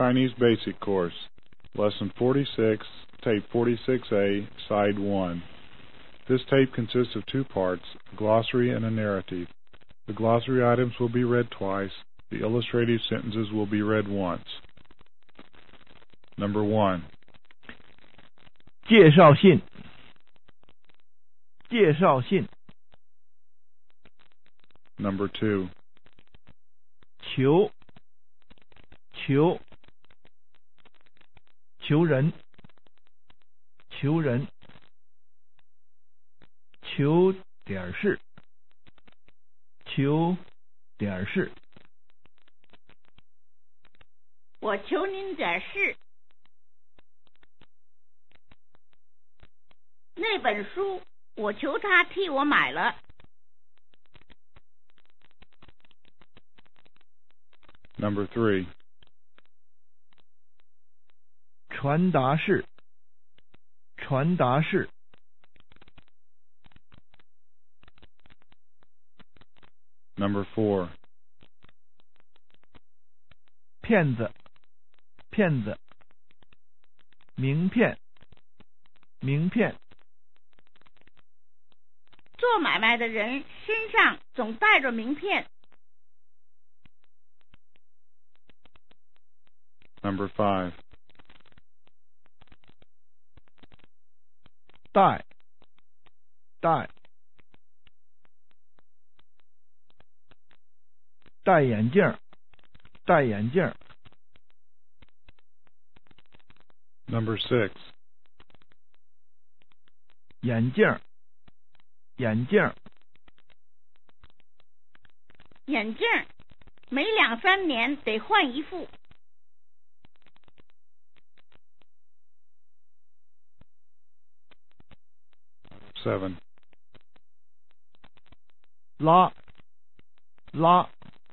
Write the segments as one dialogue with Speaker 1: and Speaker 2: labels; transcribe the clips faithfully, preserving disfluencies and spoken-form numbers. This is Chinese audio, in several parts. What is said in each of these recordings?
Speaker 1: Chinese Basic Course, Lesson forty-six, Tape forty-six A, Side one. This tape consists of two parts, a glossary and a narrative. The glossary items will be read twice. The illustrative sentences will be read once. Number one.
Speaker 2: 介绍信，介绍信。
Speaker 1: Number two.
Speaker 2: 求，求，求人，求人，求点事，求点事。
Speaker 3: 我求您点事。那本书，我求他替我买了。
Speaker 1: Number three.
Speaker 2: 传达室，传达室。
Speaker 1: Number four.
Speaker 2: 骗子，骗子。名片，名片。
Speaker 3: 做买卖的人身上总带着名片。
Speaker 1: Number five.
Speaker 2: 戴，戴，戴眼镜，戴眼镜。
Speaker 1: Number six.
Speaker 2: 眼镜，眼镜。
Speaker 3: 眼镜，每两三年得换一副。
Speaker 1: Seven.
Speaker 2: 拉，拉，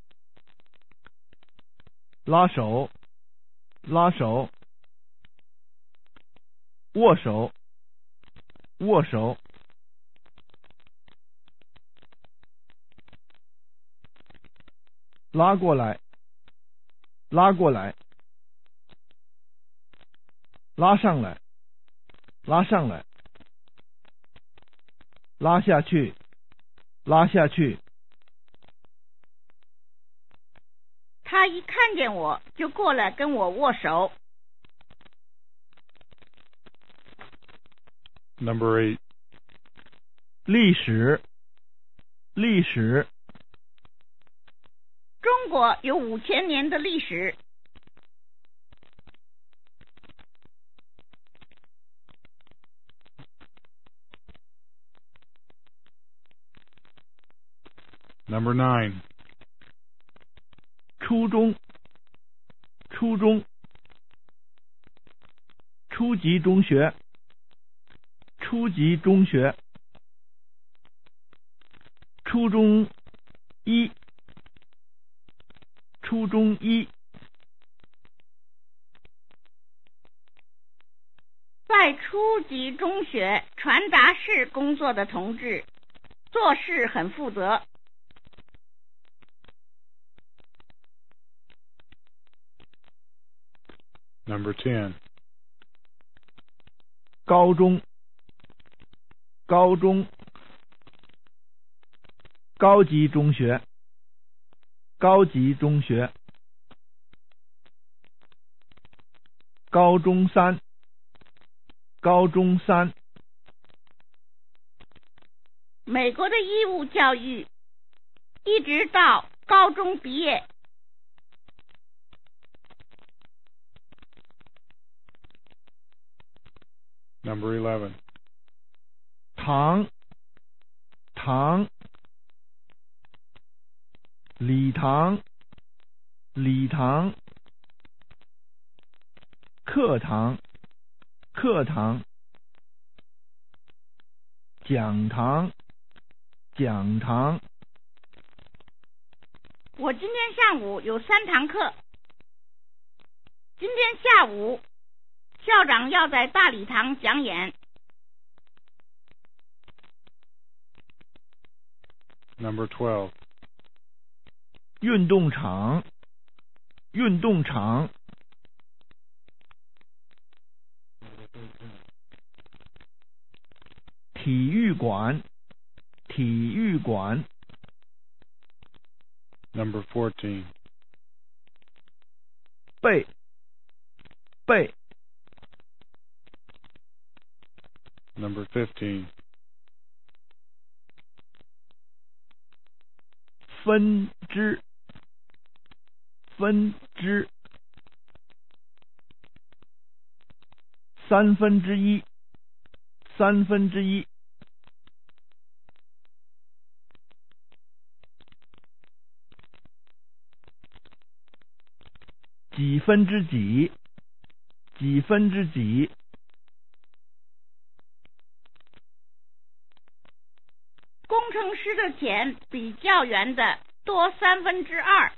Speaker 2: 拉手，拉手。握手，握手。拉过来，拉过来。拉上来，拉上来。拉下去，拉下去。
Speaker 3: 他一看见我就过来跟我握手。
Speaker 1: Number eight.
Speaker 2: 历史，历史。
Speaker 3: 中国有五千年的历史。
Speaker 1: Number nine.
Speaker 2: 初中，初中。初级中学，初级中学。初中一，初中一。
Speaker 3: 在初级中学传达室工作的同志，做事很负责。
Speaker 1: Number ten.
Speaker 2: 高中，高中。高级中学，高级中学。高中三，高中三。
Speaker 3: 美国的义务教育一直到高中毕业。
Speaker 1: Number eleven.
Speaker 2: 堂，堂。礼堂，礼堂。课堂，课堂。讲堂，讲堂。
Speaker 3: 我今天上午有三堂课。今天下午校长要在大礼堂讲演。
Speaker 1: Number twelve.
Speaker 2: 运动场，运动场。 体育馆，体育馆。
Speaker 1: Number fourteen.
Speaker 2: 背，背。
Speaker 1: Number fifteen.
Speaker 2: 分支，分支。三分之一，三分之一。几分之几，几分之几。
Speaker 3: 工程师的钱比教员的多三分之二。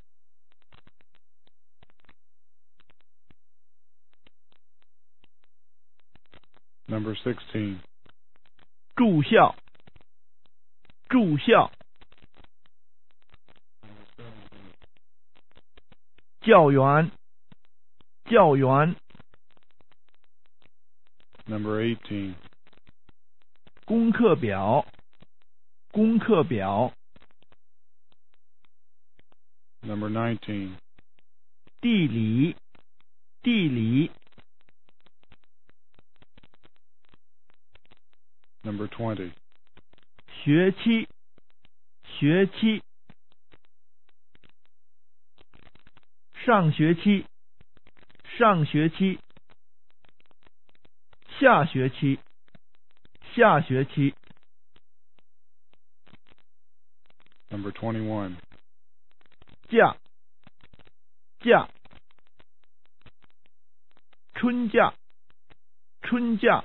Speaker 1: Number sixteen.
Speaker 2: 住校，住校。教员，教员。
Speaker 1: Number eighteen.
Speaker 2: 功课表，功课表。
Speaker 1: Number nineteen.
Speaker 2: 地理，地理。
Speaker 1: Number twenty.
Speaker 2: 学期，学期。上学期，上学期。下学期，下学期。
Speaker 1: Number twenty-one.
Speaker 2: 假，假。春假，春假。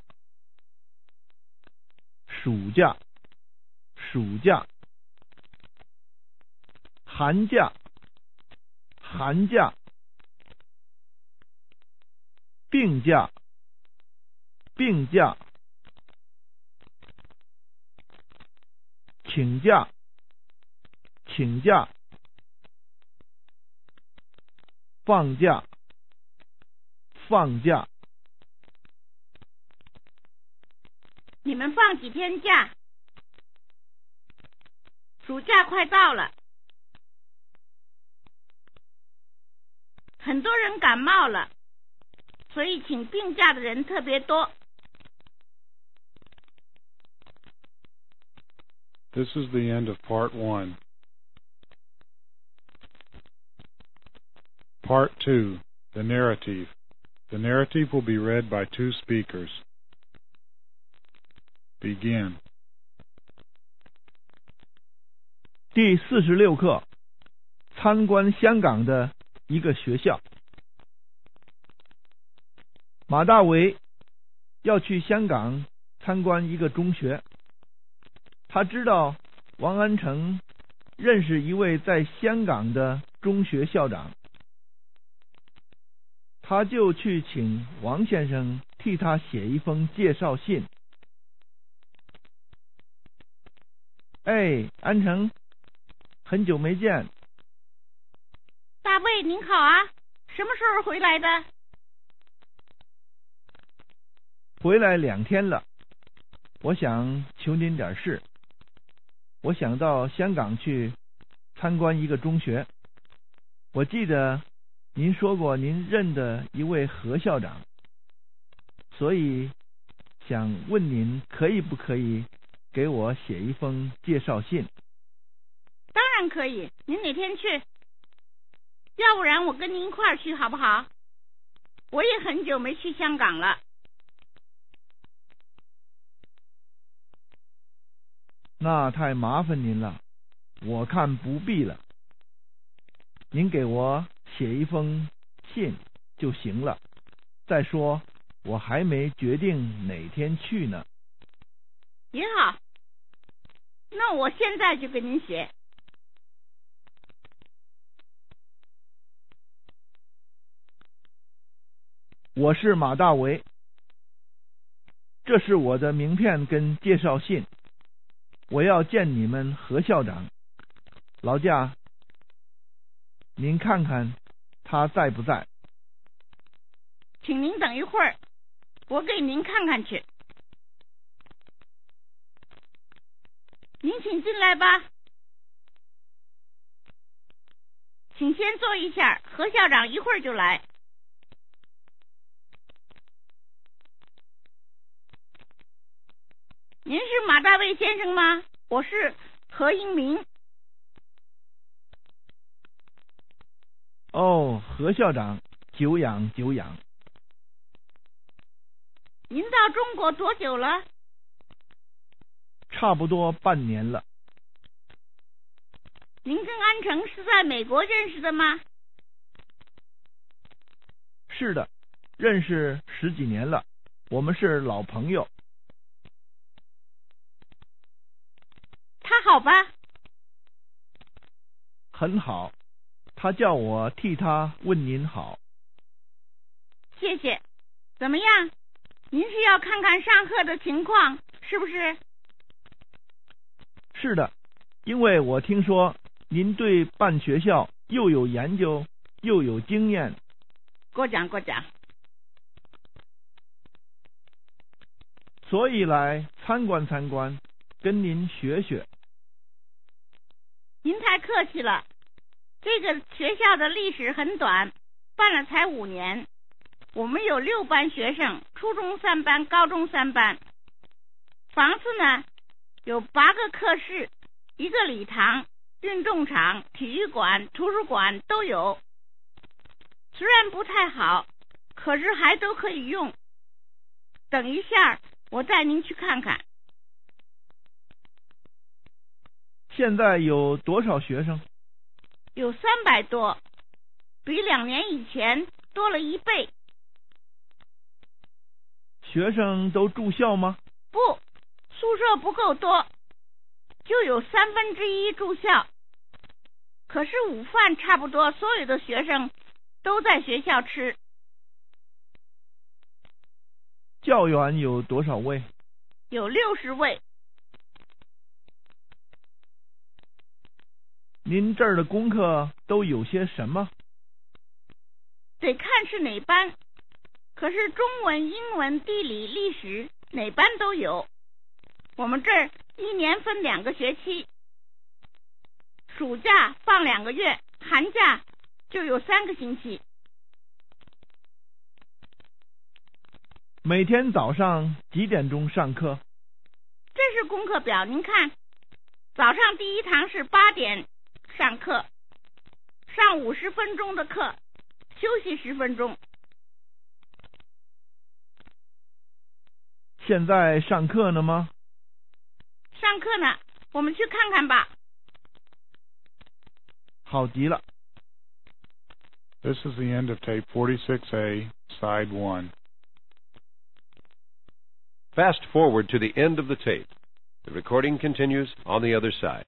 Speaker 2: 暑假，暑假。寒假，寒假。病假，病假。请假，请假。放假，放假。
Speaker 3: 你们放几天假？暑假快到了，很多人感冒了，所以请病假的人特别多。
Speaker 1: This is the end of part one. Part two, the narrative. The narrative will be read by two speakers. Begin.
Speaker 2: 第四十六课，参观香港的一个学校。马大为要去香港参观一个中学，他知道王安成认识一位在香港的中学校长，他就去请王先生替他写一封介绍信。哎，安成，很久没见。
Speaker 3: 大卫您好啊，什么时候回来的？
Speaker 2: 回来两天了，我想求您点事。我想到香港去参观一个中学，我记得您说过您认的一位何校长，所以想问您可以不可以给我写一封介绍信？
Speaker 3: 当然可以，您哪天去？要不然我跟您一块儿去好不好？我也很久没去香港了。
Speaker 2: 那太麻烦您了，我看不必了。您给我写一封信就行了。再说，我还没决定哪天去呢。
Speaker 3: 也好，那我现在就给您写。
Speaker 2: 我是马大为，这是我的名片跟介绍信。我要见你们何校长，劳驾，您看看他在不在？
Speaker 3: 请您等一会儿，我给您看看去。 您请进来吧。请先坐一下，何校长一会儿就来。您是马大卫先生吗？我是何英明。
Speaker 2: 哦，何校长，久仰久仰。
Speaker 3: 您到中国多久了？
Speaker 2: 差不多半年了。
Speaker 3: 您跟安成是在美国认识的吗？
Speaker 2: 是的，认识十几年了，我们是老朋友。
Speaker 3: 他好吧？
Speaker 2: 很好，他叫我替他问您好。
Speaker 3: 谢谢。怎么样？您是要看看上课的情况，是不是？
Speaker 2: 是的，因为我听说您对办学校又有研究又有经验。
Speaker 3: 过奖过奖。
Speaker 2: 所以来参观参观，跟您学学。
Speaker 3: 您太客气了，这个学校的历史很短，办了才五年。我们有六班学生，初中三班，高中三班。房子呢，有八个课室，一个礼堂、运动场、体育馆、图书馆都有。虽然不太好，可是还都可以用。等一下，我带您去看看。
Speaker 2: 现在有多少学生？
Speaker 3: 有三百多，比两年以前多了一倍。
Speaker 2: 学生都住校吗？
Speaker 3: 不，宿舍不够多，就有三分之一住校。可是午饭差不多所有的学生都在学校吃。
Speaker 2: 教员有多少位？
Speaker 3: 有六十位。
Speaker 2: 您这儿的功课都有些什么？
Speaker 3: 得看是哪班，可是中文、英文、地理、历史哪班都有。我们这儿一年分两个学期，暑假放两个月，寒假就有三个星期。
Speaker 2: 每天早上几点钟上课？
Speaker 3: 这是功课表，您看，早上第一堂是八点上课，上五十分钟的课，休息十分钟。
Speaker 2: 现在上课呢吗？
Speaker 3: 上课呢，我们去看看吧。
Speaker 2: 好极了。
Speaker 1: This is the end of tape forty-six A, side one.
Speaker 4: Fast forward to the end of the tape. The recording continues on the other side.